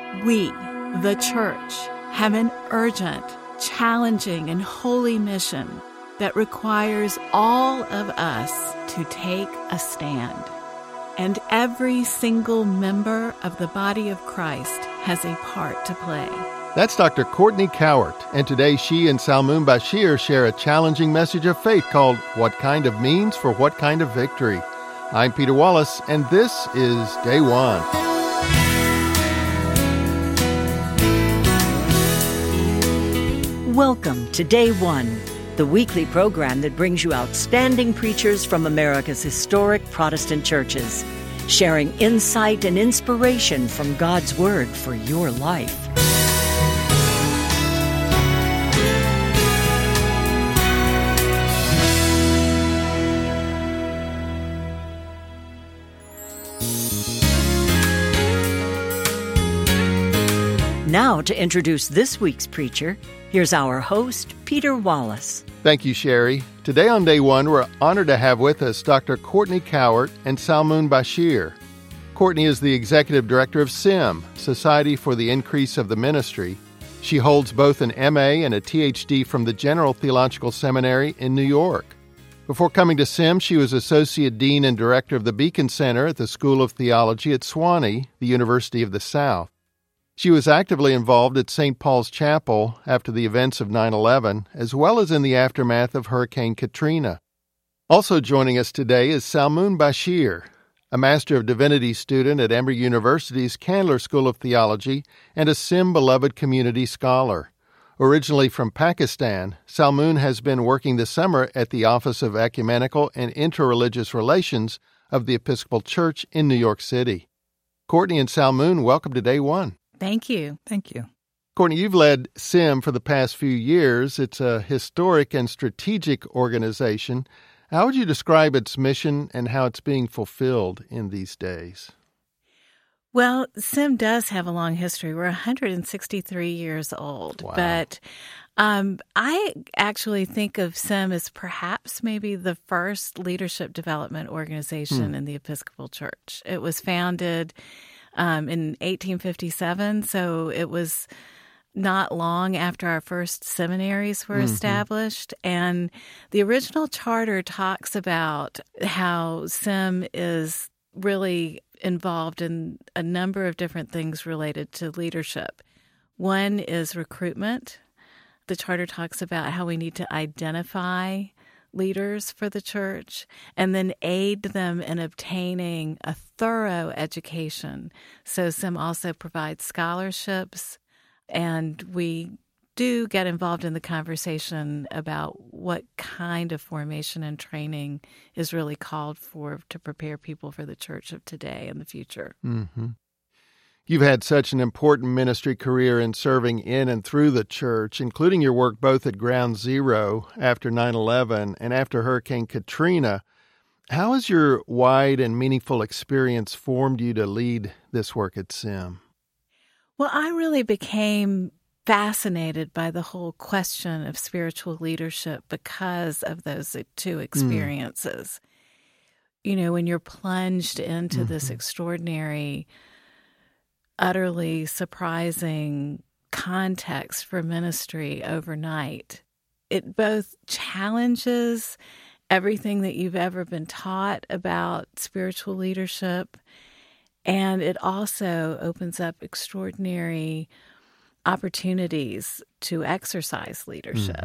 We, the church, have an urgent, challenging, and holy mission that requires all of us to take a stand. And every single member of the body of Christ has a part to play. That's Dr. Courtney Cowart, and today she and Salmoon Bashir share a challenging message of faith called What Kind of Means for What Kind of Victory. I'm Peter Wallace, and this is Day One. Welcome to Day One, the weekly program that brings you outstanding preachers from America's historic Protestant churches, sharing insight and inspiration from God's Word for your life. Now, to introduce this week's preacher, here's our host, Peter Wallace. Thank you, Sherry. Today on Day One, we're honored to have with us Dr. Courtney Cowart and Salmoon Bashir. Courtney is the Executive Director of SIM, Society for the Increase of the Ministry. She holds both an MA and a THD from the General Theological Seminary in New York. Before coming to SIM, she was Associate Dean and Director of the Beacon Center at the School of Theology at Sewanee, the University of the South. She was actively involved at St. Paul's Chapel after the events of 9/11, as well as in the aftermath of Hurricane Katrina. Also joining us today is Salmoon Bashir, a Master of Divinity student at Emory University's Candler School of Theology and a SIM beloved community scholar. Originally from Pakistan, Salmoon has been working this summer at the Office of Ecumenical and Interreligious Relations of the Episcopal Church in New York City. Courtney and Salmoon, welcome to Day One. Thank you. Thank you. Courtney, you've led SIM for the past few years. It's a historic and strategic organization. How would you describe its mission and how it's being fulfilled in these days? Well, SIM does have a long history. We're 163 years old. Wow. But I actually think of SIM as perhaps maybe the first leadership development organization in the Episcopal Church. It was founded in 1857, so it was not long after our first seminaries were established. And the original charter talks about how SIM is really involved in a number of different things related to leadership. One is recruitment. The charter talks about how we need to identify leaders for the church and then aid them in obtaining a thorough education. So SIM also provides scholarships, and we do get involved in the conversation about what kind of formation and training is really called for to prepare people for the church of today and the future. Mm-hmm. You've had such an important ministry career in serving in and through the church, including your work both at Ground Zero after 9/11 and after Hurricane Katrina. How has your wide and meaningful experience formed you to lead this work at SIM? Well, I really became fascinated by the whole question of spiritual leadership because of those two experiences. You know, when you're plunged into this extraordinary, utterly surprising context for ministry overnight, it both challenges everything that you've ever been taught about spiritual leadership, and it also opens up extraordinary opportunities to exercise leadership.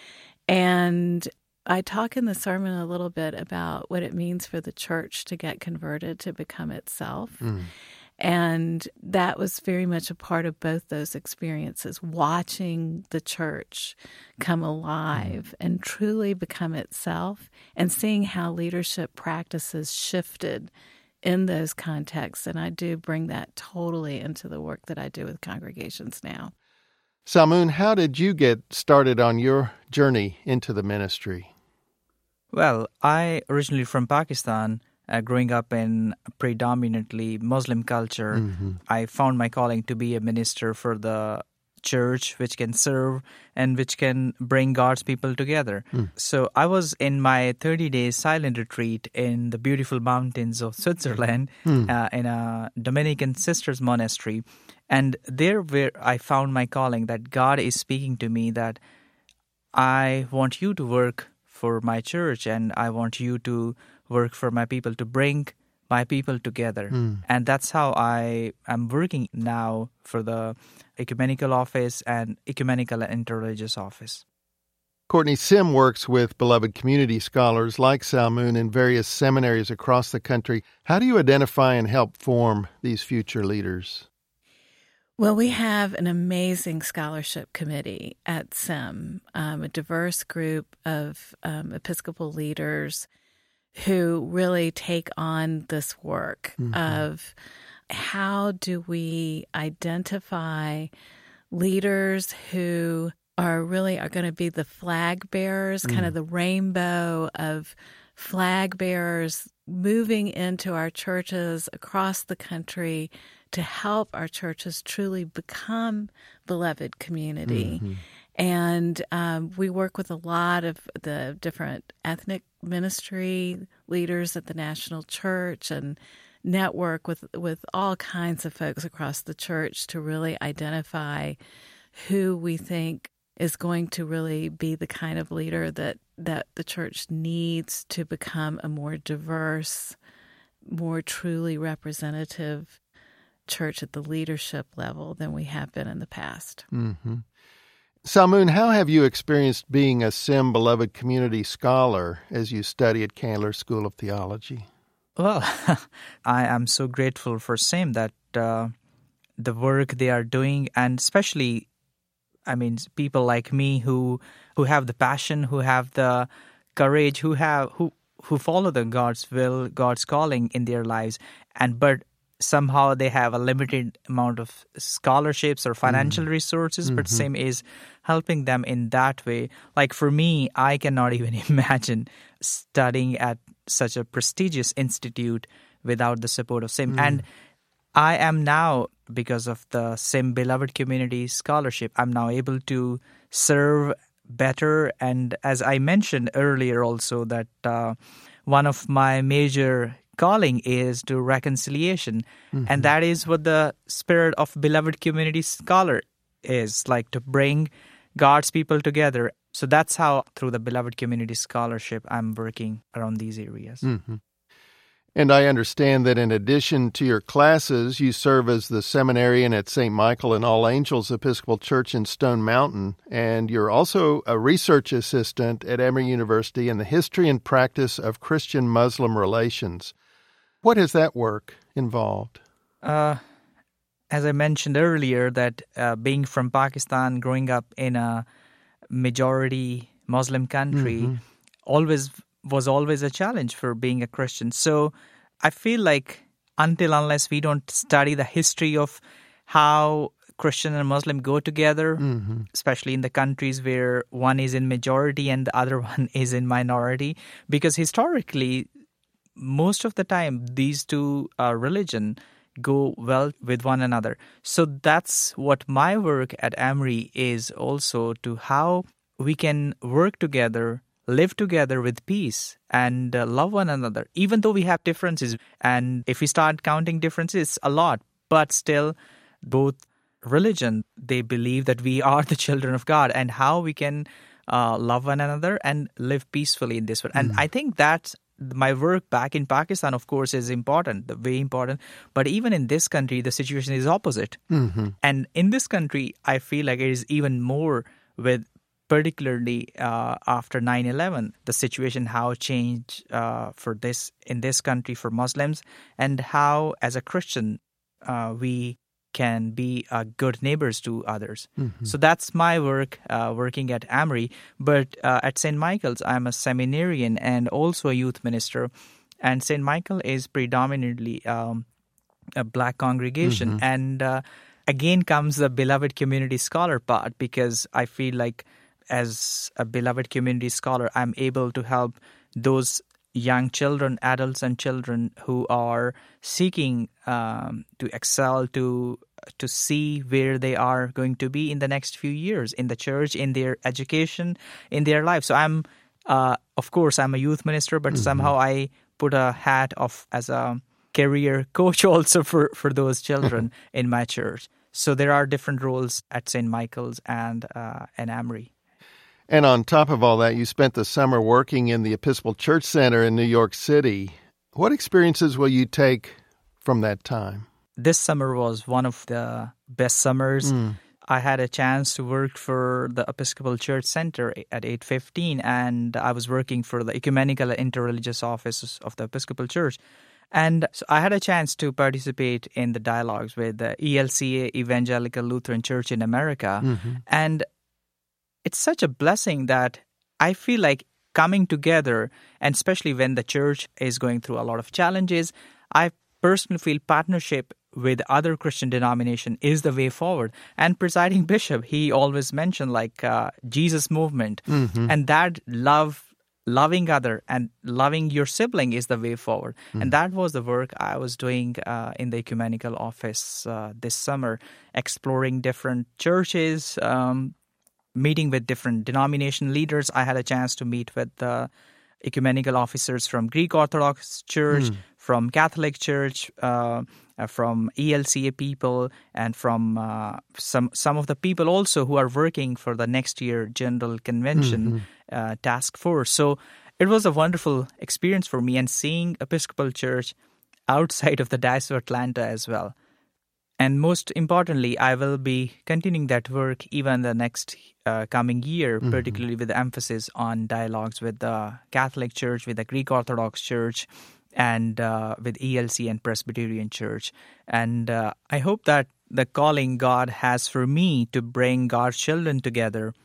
And I talk in the sermon a little bit about what it means for the church to get converted, to become itself. And that was very much a part of both those experiences, watching the church come alive and truly become itself, and seeing how leadership practices shifted in those contexts. And I do bring that totally into the work that I do with congregations now. Salmoon, how did you get started on your journey into the ministry? Well, I originally from Pakistan. Growing up in a predominantly Muslim culture, I found my calling to be a minister for the church, which can serve, and which can bring God's people together. So I was in my 30-day silent retreat in the beautiful mountains of Switzerland in a Dominican sisters monastery. And there where I found my calling, that God is speaking to me that I want you to work for my church and I want you to work for my people, to bring my people together. And that's how I am working now for the ecumenical office and ecumenical and interreligious office. Courtney, SIM works with beloved community scholars like Salmoon in various seminaries across the country. How do you identify and help form these future leaders? Well, we have an amazing scholarship committee at SIM, a diverse group of Episcopal leaders who really take on this work of how do we identify leaders who are going to be the flag bearers, kind of the rainbow of flag bearers moving into our churches across the country to help our churches truly become beloved community. And we work with a lot of the different ethnic ministry leaders at the National Church and network with all kinds of folks across the church to really identify who we think is going to really be the kind of leader that the church needs to become a more diverse, more truly representative church at the leadership level than we have been in the past. Salmoon, how have you experienced being a SIM beloved community scholar as you study at Candler School of Theology? Well, I am so grateful for SIM that the work they are doing, and especially, people like me who have the passion, who have the courage, who follow the God's will, God's calling in their lives, but somehow they have a limited amount of scholarships or financial resources, but SIM is helping them in that way. Like for me, I cannot even imagine studying at such a prestigious institute without the support of SIM. And I am now, because of the SIM Beloved Community Scholarship, I'm now able to serve better. And as I mentioned earlier also, that one of my major calling is to reconciliation. And that is what the spirit of Beloved Community Scholar is, like to bring God's people together. So that's how, through the Beloved Community Scholarship, I'm working around these areas. And I understand that in addition to your classes, you serve as the seminarian at St. Michael and All Angels Episcopal Church in Stone Mountain, and you're also a research assistant at Emory University in the History and Practice of Christian-Muslim Relations. What has that work involved? As I mentioned earlier, that being from Pakistan, growing up in a majority Muslim country, was always a challenge for being a Christian. So I feel like unless we don't study the history of how Christian and Muslim go together, especially in the countries where one is in majority and the other one is in minority, because historically, most of the time, these two religions go well with one another. So that's what my work at Emory is also, to how we can work together, live together with peace, and love one another, even though we have differences. And if we start counting differences, a lot, but still both religion, they believe that we are the children of God, and how we can love one another and live peacefully in this world. And I think that's my work back in Pakistan, of course, is important, very important. But even in this country, the situation is opposite. And in this country, I feel like it is even more, with particularly after 9/11, the situation how changed in this country for Muslims, and how as a Christian we can be good neighbors to others. So that's my work working at Emory. But at St. Michael's, I'm a seminarian and also a youth minister. And St. Michael is predominantly a Black congregation. And again comes the Beloved Community Scholar part, because I feel like as a Beloved Community Scholar, I'm able to help those young children, adults and children who are seeking to excel, to to see where they are going to be in the next few years in the church, in their education, in their life. So I'm a youth minister, but somehow I put a hat of as a career coach also for those children in my church. So there are different roles at St. Michael's and Amory. And on top of all that, you spent the summer working in the Episcopal Church Center in New York City. What experiences will you take from that time? This summer was one of the best summers. I had a chance to work for the Episcopal Church Center at 815, and I was working for the Ecumenical and Interreligious Office of the Episcopal Church. And so I had a chance to participate in the dialogues with the ELCA, Evangelical Lutheran Church in America. And it's such a blessing that I feel like coming together, and especially when the church is going through a lot of challenges, I personally feel partnership with other Christian denomination is the way forward. And presiding bishop, he always mentioned Jesus movement, and that loving other and loving your sibling is the way forward. And that was the work I was doing in the ecumenical office this summer, exploring different churches, meeting with different denomination leaders. I had a chance to meet with the ecumenical officers from Greek Orthodox Church, from Catholic Church, from ELCA people, and from some of the people also who are working for the next year General Convention task force. So it was a wonderful experience for me, and seeing Episcopal Church outside of the Diocese of Atlanta as well. And most importantly, I will be continuing that work even the next coming year, particularly with the emphasis on dialogues with the Catholic Church, with the Greek Orthodox Church, and with ELC and Presbyterian Church. And I hope that the calling God has for me to bring God's children together,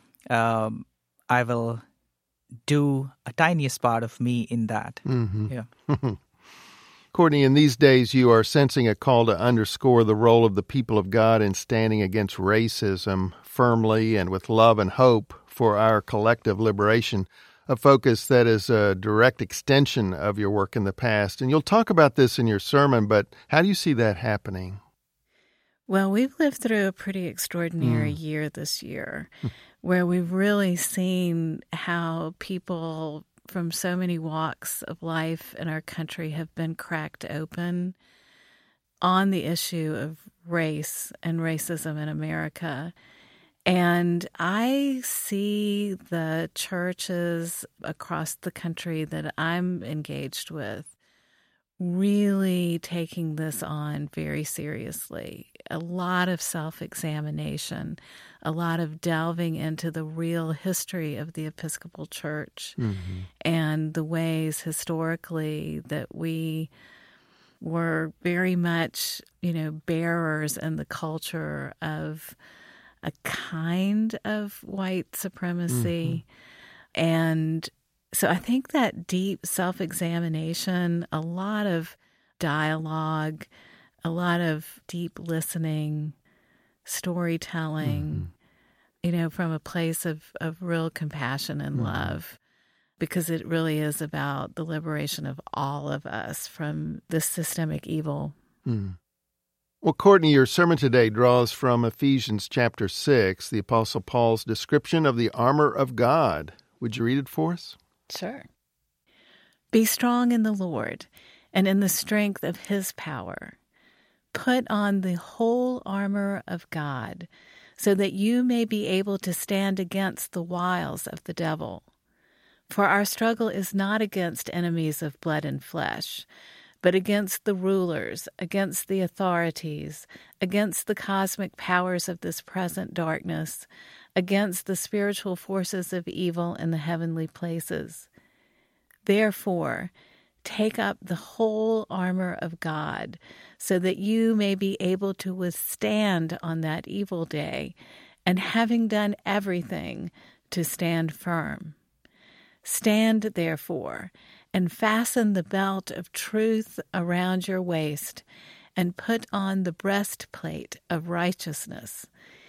I will do a tiniest part of me in that. Yeah. Courtney, in these days you are sensing a call to underscore the role of the people of God in standing against racism firmly and with love and hope for our collective liberation, a focus that is a direct extension of your work in the past. And you'll talk about this in your sermon, but how do you see that happening? Well, we've lived through a pretty extraordinary year this year, where we've really seen how people from so many walks of life in our country have been cracked open on the issue of race and racism in America. And I see the churches across the country that I'm engaged with really taking this on very seriously. A lot of self-examination, a lot of delving into the real history of the Episcopal Church and the ways historically that we were very much, bearers in the culture of a kind of white supremacy. And so I think that deep self-examination, a lot of dialogue, a lot of deep listening, storytelling, from a place of real compassion and love, because it really is about the liberation of all of us from this systemic evil. Well, Courtney, your sermon today draws from Ephesians chapter 6, the Apostle Paul's description of the armor of God. Would you read it for us? Sure. Be strong in the Lord and in the strength of his power. Put on the whole armor of God so that you may be able to stand against the wiles of the devil. For our struggle is not against enemies of blood and flesh, but against the rulers, against the authorities, against the cosmic powers of this present darkness, against the spiritual forces of evil in the heavenly places. Therefore, take up the whole armor of God, so that you may be able to withstand on that evil day, and having done everything, to stand firm. Stand, therefore, and fasten the belt of truth around your waist, and put on the breastplate of righteousness.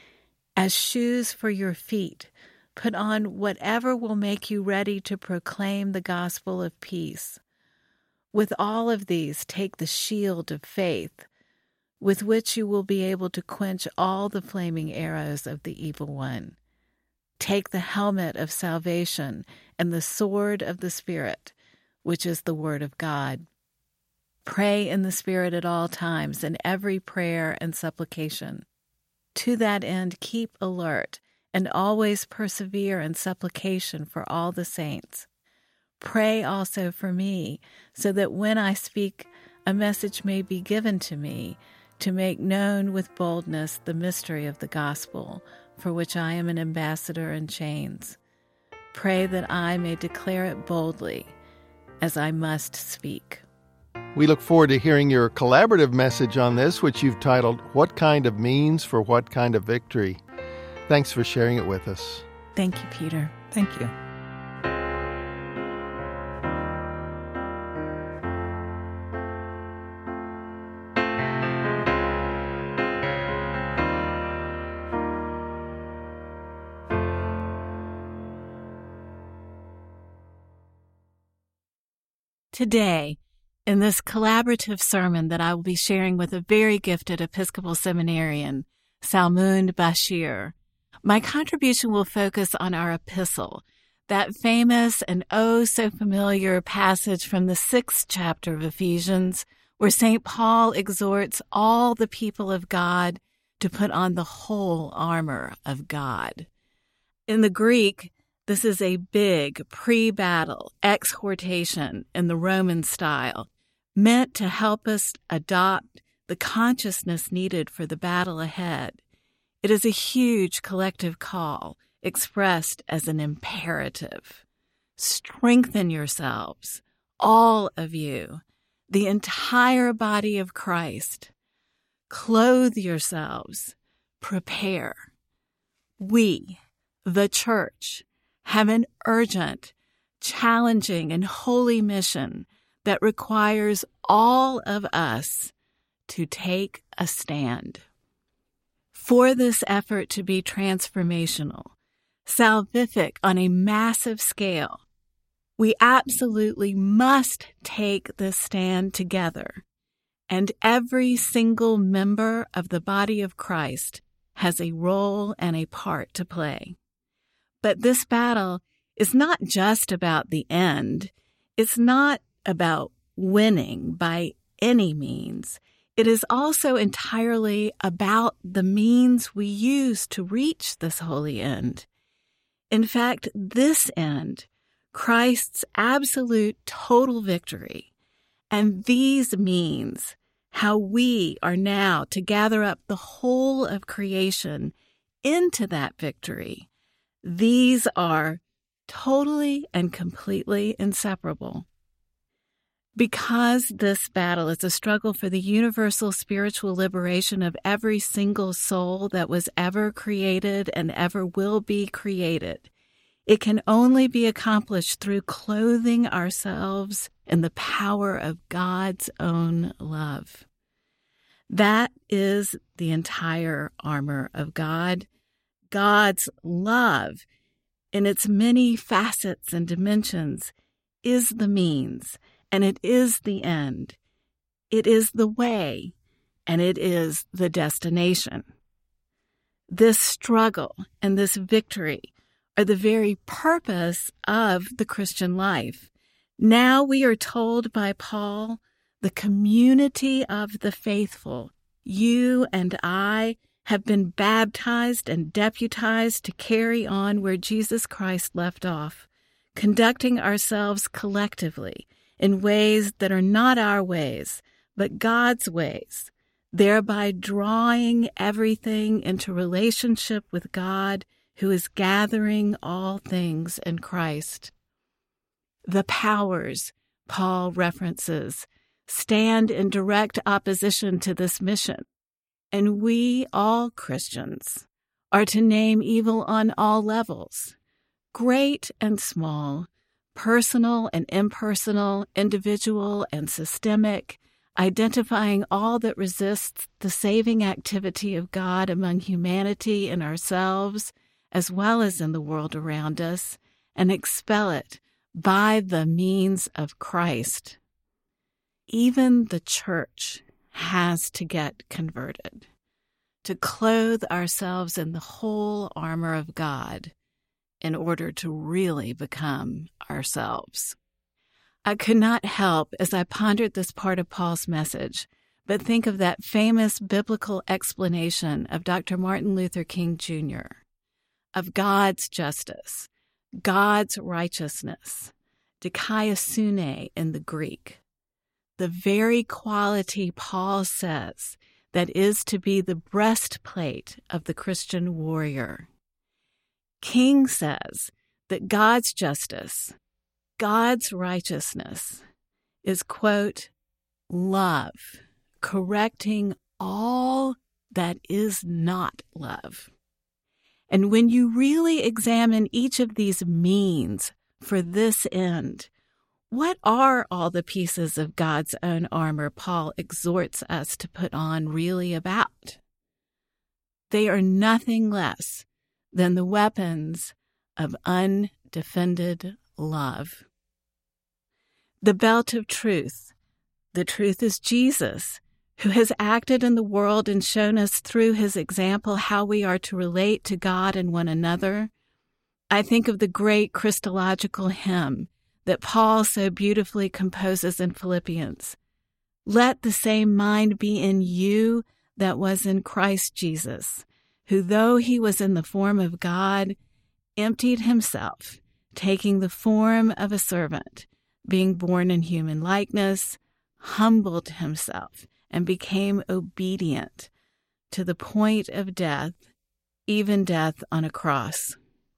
As shoes for your feet, put on whatever will make you ready to proclaim the gospel of peace. With all of these, take the shield of faith, with which you will be able to quench all the flaming arrows of the evil one. Take the helmet of salvation and the sword of the Spirit, which is the Word of God. Pray in the Spirit at all times, in every prayer and supplication. To that end, keep alert and always persevere in supplication for all the saints. Pray also for me, so that when I speak, a message may be given to me to make known with boldness the mystery of the gospel, for which I am an ambassador in chains. Pray that I may declare it boldly, as I must speak. We look forward to hearing your collaborative message on this, which you've titled, What Kind of Means for What Kind of Victory? Thanks for sharing it with us. Thank you, Peter. Thank you. Today, in this collaborative sermon that I will be sharing with a very gifted Episcopal seminarian, Salmoon Bashir, my contribution will focus on our epistle, that famous and oh so familiar passage from the 6th chapter of Ephesians, where St. Paul exhorts all the people of God to put on the whole armor of God. In the Greek, this is a big pre-battle exhortation in the Roman style, meant to help us adopt the consciousness needed for the battle ahead. It is a huge collective call expressed as an imperative. Strengthen yourselves, all of you, the entire body of Christ. Clothe yourselves, prepare. We, the Church, have an urgent, challenging, and holy mission that requires all of us to take a stand. For this effort to be transformational, salvific on a massive scale, we absolutely must take this stand together, and every single member of the body of Christ has a role and a part to play. But this battle is not just about the end. It's not about winning by any means. It is also entirely about the means we use to reach this holy end. In fact, this end, Christ's absolute total victory, and these means, how we are now to gather up the whole of creation into that victory, these are totally and completely inseparable. Because this battle is a struggle for the universal spiritual liberation of every single soul that was ever created and ever will be created, it can only be accomplished through clothing ourselves in the power of God's own love. That is the entire armor of God. God's love, in its many facets and dimensions, is the means, and it is the end. It is the way, and it is the destination. This struggle and this victory are the very purpose of the Christian life. Now we are told by Paul, the community of the faithful, you and I, have been baptized and deputized to carry on where Jesus Christ left off, conducting ourselves collectively in ways that are not our ways, but God's ways, thereby drawing everything into relationship with God, who is gathering all things in Christ. The powers Paul references stand in direct opposition to this mission. And we, all Christians, are to name evil on all levels, great and small, personal and impersonal, individual and systemic, identifying all that resists the saving activity of God among humanity and ourselves, as well as in the world around us, and expel it by the means of Christ. Even the Church has to get converted, to clothe ourselves in the whole armor of God in order to really become ourselves. I could not help, as I pondered this part of Paul's message, but think of that famous biblical explanation of Dr. Martin Luther King Jr., of God's justice, God's righteousness, dikaiosune in the Greek, the very quality Paul says that is to be the breastplate of the Christian warrior. King says that God's justice, God's righteousness is, quote, love, correcting all that is not love. And when you really examine each of these means for this end, what are all the pieces of God's own armor Paul exhorts us to put on really about? They are nothing less than the weapons of undefended love. The belt of truth. The truth is Jesus, who has acted in the world and shown us through his example how we are to relate to God and one another. I think of the great Christological hymn that Paul so beautifully composes in Philippians. Let the same mind be in you that was in Christ Jesus, who, though he was in the form of God, emptied himself, taking the form of a servant, being born in human likeness, humbled himself, and became obedient to the point of death, even death on a cross.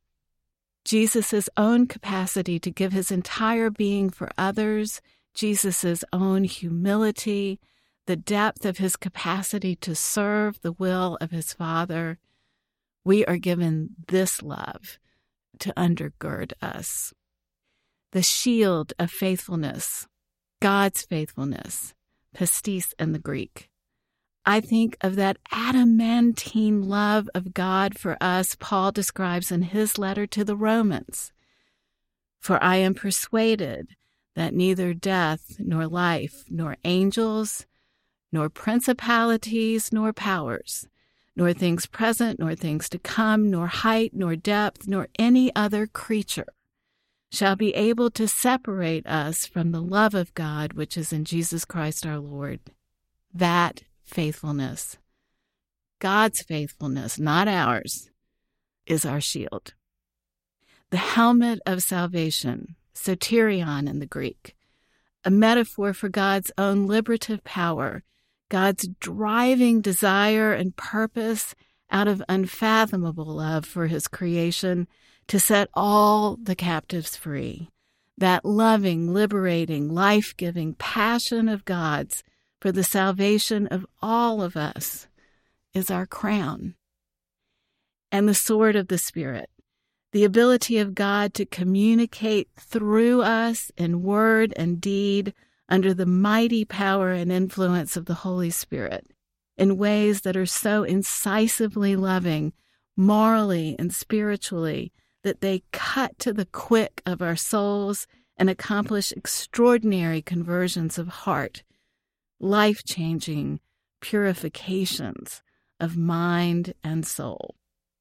Jesus' own capacity to give his entire being for others, Jesus' own humility, the depth of his capacity to serve the will of his Father, we are given this love to undergird us. The shield of faithfulness, God's faithfulness, pistis in the Greek. I think of that adamantine love of God for us Paul describes in his letter to the Romans. For I am persuaded that neither death, nor life, nor angels, nor principalities, nor powers, nor things present, nor things to come, nor height, nor depth, nor any other creature shall be able to separate us from the love of God which is in Jesus Christ our Lord. That faithfulness, God's faithfulness, not ours, is our shield. The helmet of salvation, soterion in the Greek, a metaphor for God's own liberative power, God's driving desire and purpose out of unfathomable love for his creation to set all the captives free. That loving, liberating, life-giving passion of God's for the salvation of all of us is our crown. And the sword of the Spirit, the ability of God to communicate through us in word and deed under the mighty power and influence of the Holy Spirit in ways that are so incisively loving, morally and spiritually, that they cut to the quick of our souls and accomplish extraordinary conversions of heart, life-changing purifications of mind and soul.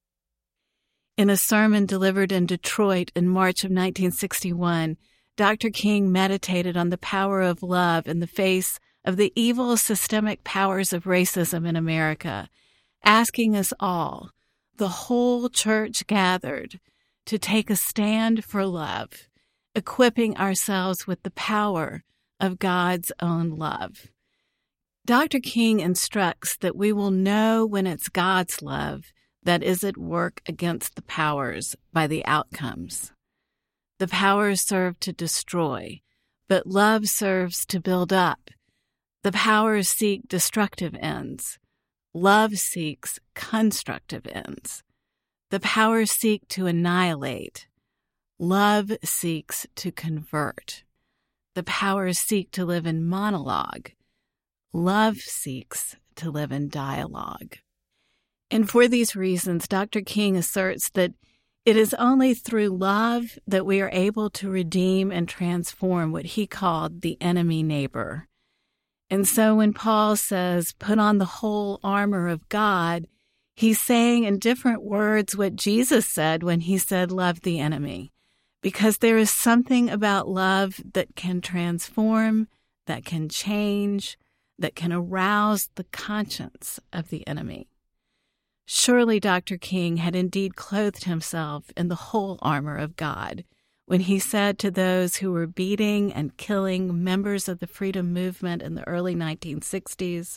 In a sermon delivered in Detroit in March of 1961, Dr. King meditated on the power of love in the face of the evil systemic powers of racism in America, asking us all, the whole church gathered, to take a stand for love, equipping ourselves with the power of God's own love. Dr. King instructs that we will know when it's God's love that is at work against the powers by the outcomes. The powers serve to destroy, but love serves to build up. The powers seek destructive ends. Love seeks constructive ends. The powers seek to annihilate. Love seeks to convert. The powers seek to live in monologue. Love seeks to live in dialogue. And for these reasons, Dr. King asserts that it is only through love that we are able to redeem and transform what he called the enemy neighbor. And so when Paul says, put on the whole armor of God, he's saying in different words what Jesus said when he said, love the enemy. Because there is something about love that can transform, that can change, that can arouse the conscience of the enemy. Surely Dr. King had indeed clothed himself in the whole armor of God when he said to those who were beating and killing members of the freedom movement in the early 1960s,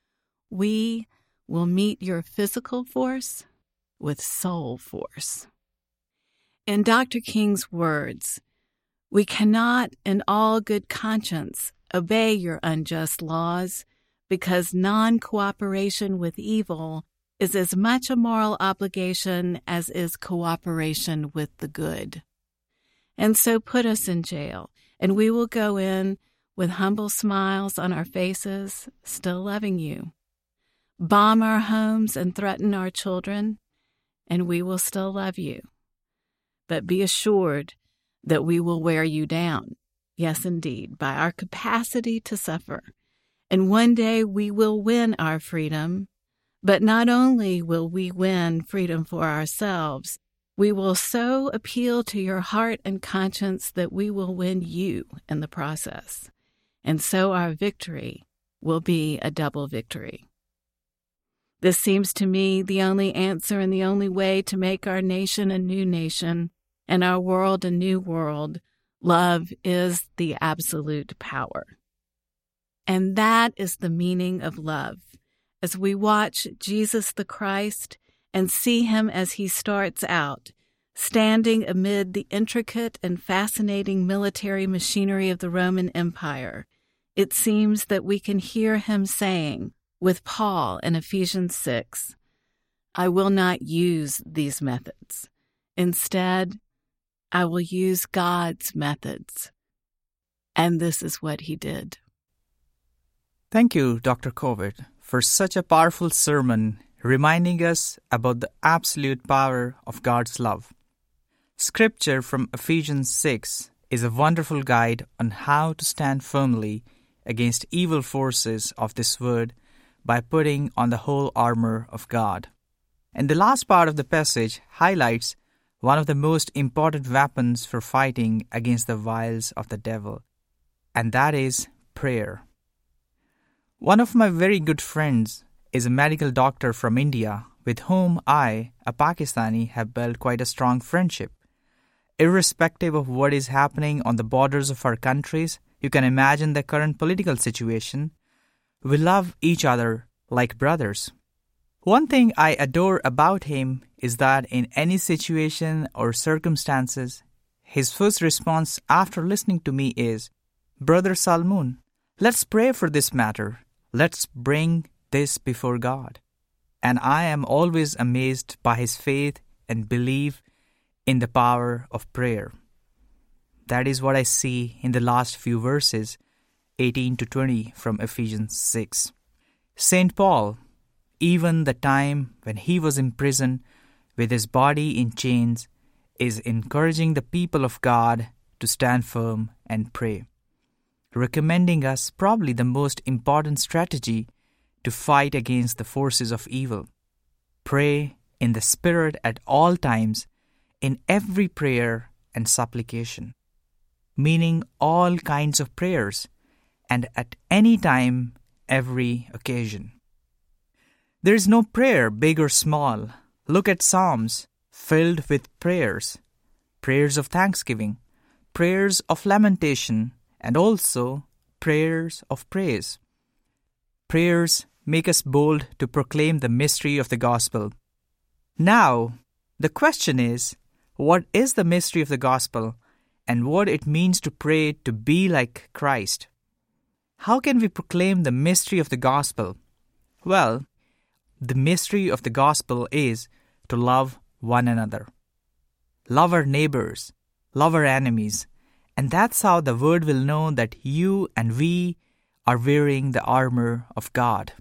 we will meet your physical force with soul force. In Dr. King's words, we cannot in all good conscience obey your unjust laws because non-cooperation with evil is as much a moral obligation as is cooperation with the good. And so put us in jail, and we will go in with humble smiles on our faces, still loving you. Bomb our homes and threaten our children, and we will still love you. But be assured that we will wear you down, yes, indeed, by our capacity to suffer. And one day we will win our freedom, but not only will we win freedom for ourselves, we will so appeal to your heart and conscience that we will win you in the process. And so our victory will be a double victory. This seems to me the only answer and the only way to make our nation a new nation and our world a new world. Love is the absolute power. And that is the meaning of love. As we watch Jesus the Christ and see him as he starts out, standing amid the intricate and fascinating military machinery of the Roman Empire, it seems that we can hear him saying, with Paul in Ephesians 6, I will not use these methods. Instead, I will use God's methods. And this is what he did. Thank you, Dr. Corbett, for such a powerful sermon reminding us about the absolute power of God's love. Scripture from Ephesians 6 is a wonderful guide on how to stand firmly against evil forces of this world by putting on the whole armor of God. And the last part of the passage highlights one of the most important weapons for fighting against the wiles of the devil, and that is prayer. One of my very good friends is a medical doctor from India with whom I, a Pakistani, have built quite a strong friendship. Irrespective of what is happening on the borders of our countries, you can imagine the current political situation, we love each other like brothers. One thing I adore about him is that in any situation or circumstances, his first response after listening to me is, Brother Salmoon, let's pray for this matter. Let's bring this before God. And I am always amazed by his faith and belief in the power of prayer. That is what I see in the last few verses, 18 to 20 from Ephesians 6. St. Paul, even the time when he was in prison with his body in chains, is encouraging the people of God to stand firm and pray, recommending us probably the most important strategy to fight against the forces of evil. Pray in the Spirit at all times, in every prayer and supplication, meaning all kinds of prayers, and at any time, every occasion. There is no prayer, big or small. Look at Psalms filled with prayers of thanksgiving, prayers of lamentation, and also prayers of praise. Prayers make us bold to proclaim the mystery of the gospel. Now, the question is, what is the mystery of the gospel and what it means to pray to be like Christ? How can we proclaim the mystery of the gospel? Well, the mystery of the gospel is to love one another. Love our neighbors, love our enemies, and that's how the world will know that you and we are wearing the armor of God.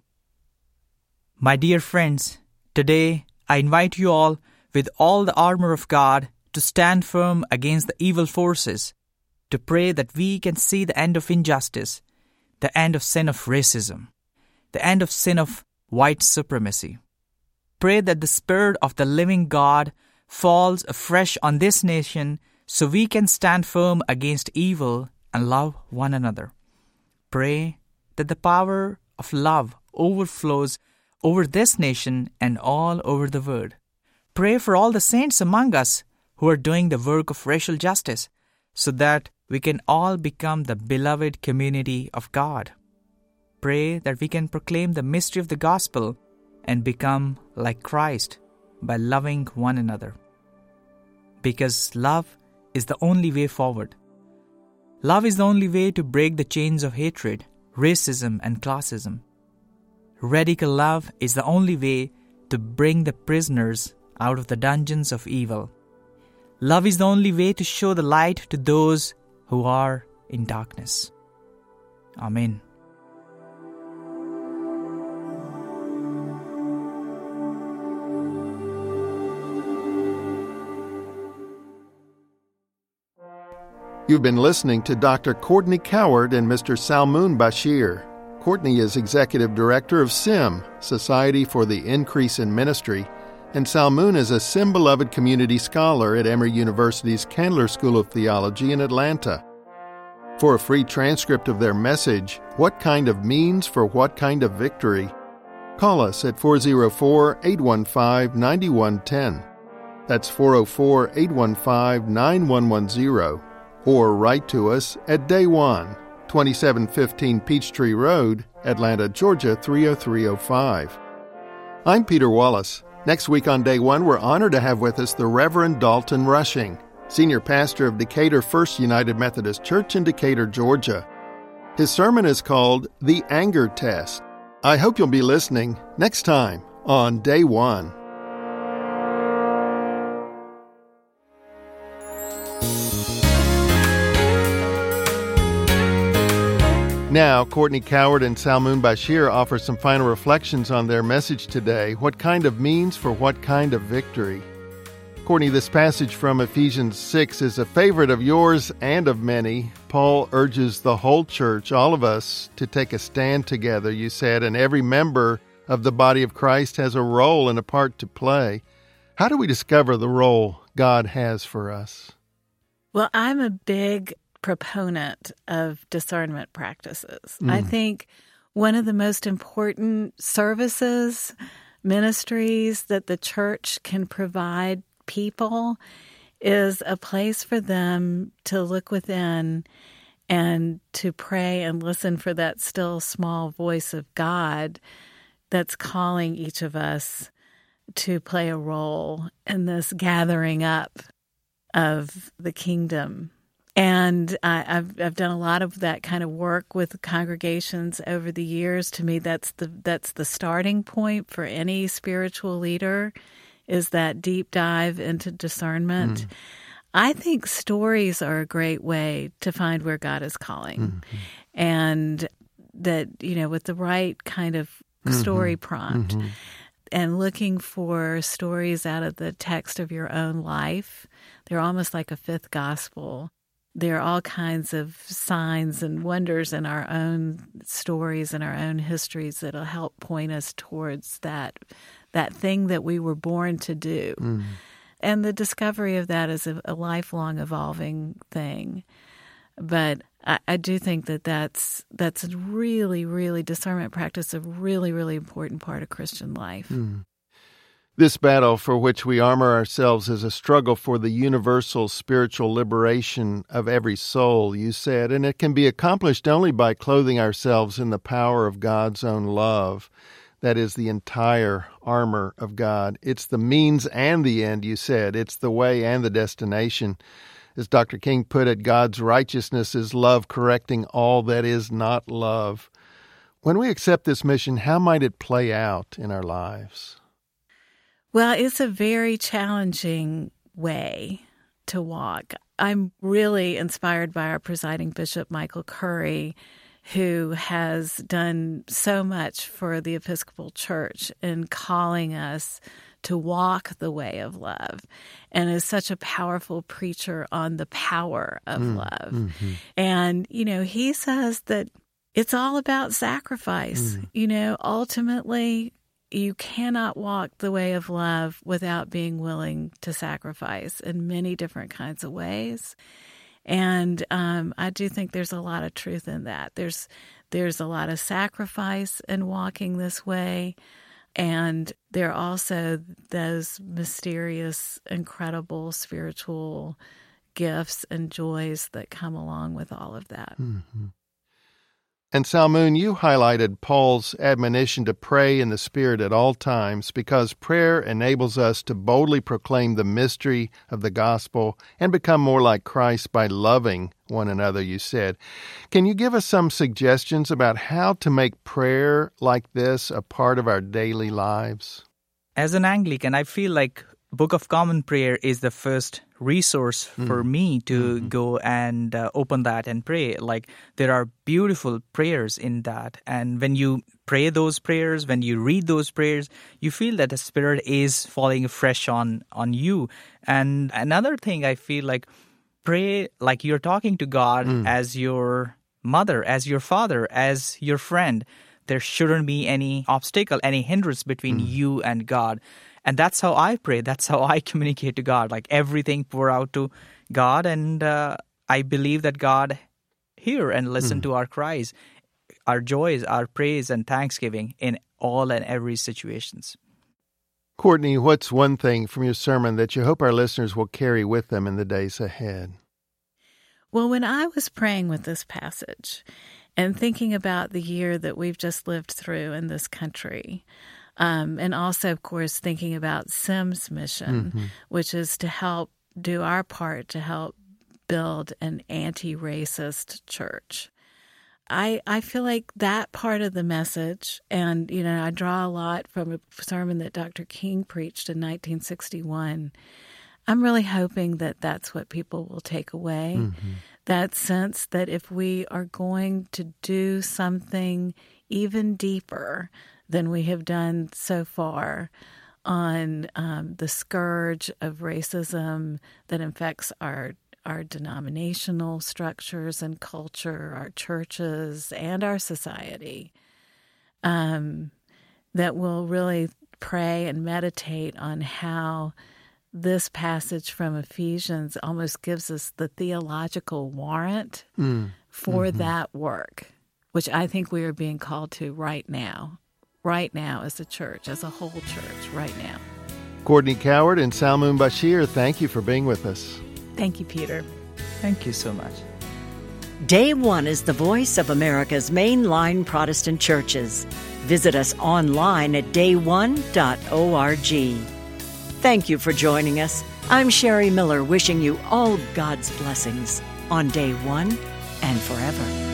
My dear friends, today I invite you all with all the armor of God to stand firm against the evil forces, to pray that we can see the end of injustice, the end of sin of racism, the end of sin of white supremacy. Pray that the Spirit of the living God falls afresh on this nation so we can stand firm against evil and love one another. Pray that the power of love overflows over this nation and all over the world. Pray for all the saints among us who are doing the work of racial justice so that we can all become the beloved community of God. Pray that we can proclaim the mystery of the gospel and become like Christ by loving one another. Because love is the only way forward. Love is the only way to break the chains of hatred, racism, and classism. Radical love is the only way to bring the prisoners out of the dungeons of evil. Love is the only way to show the light to those who are in darkness. Amen. You've been listening to Dr. Courtney Cowart and Mr. Salmoon Bashir. Courtney is Executive Director of SIM, Society for the Increase in Ministry, and Salmoon is a SIM Beloved Community Scholar at Emory University's Candler School of Theology in Atlanta. For a free transcript of their message, What Kind of Means for What Kind of Victory? Call us at 404-815-9110. That's 404-815-9110. Or write to us at Day One, 2715 Peachtree Road, Atlanta, Georgia 30305. I'm Peter Wallace. Next week on Day One, we're honored to have with us the Reverend Dalton Rushing, Senior Pastor of Decatur First United Methodist Church in Decatur, Georgia. His sermon is called The Anger Test. I hope you'll be listening next time on Day One. Now, Courtney Cowart and Salmoon Bashir offer some final reflections on their message today, What Kind of Means for What Kind of Victory? Courtney, this passage from Ephesians 6 is a favorite of yours and of many. Paul urges the whole church, all of us, to take a stand together, you said, and every member of the body of Christ has a role and a part to play. How do we discover the role God has for us? Well, I'm a big proponent of discernment practices. I think one of the most important services, ministries that the church can provide people is a place for them to look within and to pray and listen for that still small voice of God that's calling each of us to play a role in this gathering up of the kingdom. And I've done a lot of that kind of work with congregations over the years. To me, that's the starting point for any spiritual leader, is that deep dive into discernment. I think stories are a great way to find where God is calling, and that, with the right kind of story prompt, and looking for stories out of the text of your own life. They're almost like a fifth gospel. There are all kinds of signs and wonders in our own stories and our own histories that'll help point us towards that thing that we were born to do. And the discovery of that is a lifelong evolving thing. But I do think that's a really, really discernment practice, a really, really important part of Christian life. This battle for which we armor ourselves is a struggle for the universal spiritual liberation of every soul, you said, and it can be accomplished only by clothing ourselves in the power of God's own love. That is the entire armor of God. It's the means and the end, you said. It's the way and the destination. As Dr. King put it, God's righteousness is love correcting all that is not love. When we accept this mission, how might it play out in our lives? Well, it's a very challenging way to walk. I'm really inspired by our presiding bishop, Michael Curry, who has done so much for the Episcopal Church in calling us to walk the way of love, and is such a powerful preacher on the power of love. And, he says that it's all about sacrifice. Ultimately, you cannot walk the way of love without being willing to sacrifice in many different kinds of ways. And I do think there's a lot of truth in that. There's a lot of sacrifice in walking this way. And there are also those mysterious, incredible spiritual gifts and joys that come along with all of that. Mm-hmm. And Salmoon, you highlighted Paul's admonition to pray in the Spirit at all times because prayer enables us to boldly proclaim the mystery of the gospel and become more like Christ by loving one another, you said. Can you give us some suggestions about how to make prayer like this a part of our daily lives? As an Anglican, I feel like Book of Common Prayer is the first resource for me to go and open that and pray. Like, there are beautiful prayers in that. And when you pray those prayers, when you read those prayers, you feel that the Spirit is falling fresh on you. And another thing, I feel like pray like you're talking to God as your mother, as your father, as your friend. There shouldn't be any obstacle, any hindrance between you and God. And that's how I pray. That's how I communicate to God. Like, everything pour out to God. And I believe that God hear and listen to our cries, our joys, our praise and thanksgiving in all and every situations. Courtney, what's one thing from your sermon that you hope our listeners will carry with them in the days ahead? Well, when I was praying with this passage and thinking about the year that we've just lived through in this country, and also, of course, thinking about SIM's mission, which is to help do our part to help build an anti-racist church. I feel like that part of the message, and, I draw a lot from a sermon that Dr. King preached in 1961. I'm really hoping that that's what people will take away, that sense that if we are going to do something even deeper than we have done so far on the scourge of racism that infects our denominational structures and culture, our churches, and our society, that we'll really pray and meditate on how this passage from Ephesians almost gives us the theological warrant for that work, which I think we are being called to right now as a church, as a whole church, right now. Courtney Cowart and Salmoon Bashir, thank you for being with us. Thank you, Peter. Thank you so much. Day One is the voice of America's mainline Protestant churches. Visit us online at dayone.org. Thank you for joining us. I'm Sherry Miller, wishing you all God's blessings on Day One and forever.